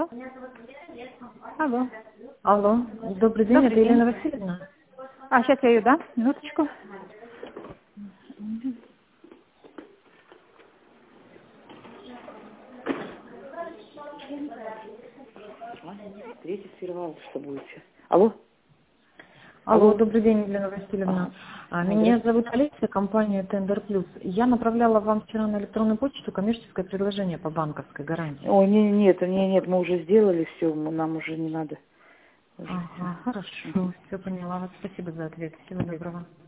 Алло. Алло, добрый день, это Добрый день. Елена Васильевна. Сейчас я ее, да? Минуточку. Третий сфервал, что будет сейчас. Алло? Алло, Алло? добрый день, Елена Васильевна. Меня Здравствуйте. зовут Олеся, компания Тендер Плюс. Я направляла вам вчера на электронную почту коммерческое предложение по банковской гарантии. Ой, нет, мы уже сделали все, нам уже не надо. Уже все. Ага, хорошо, все поняла вас. Спасибо за ответ. Всего доброго.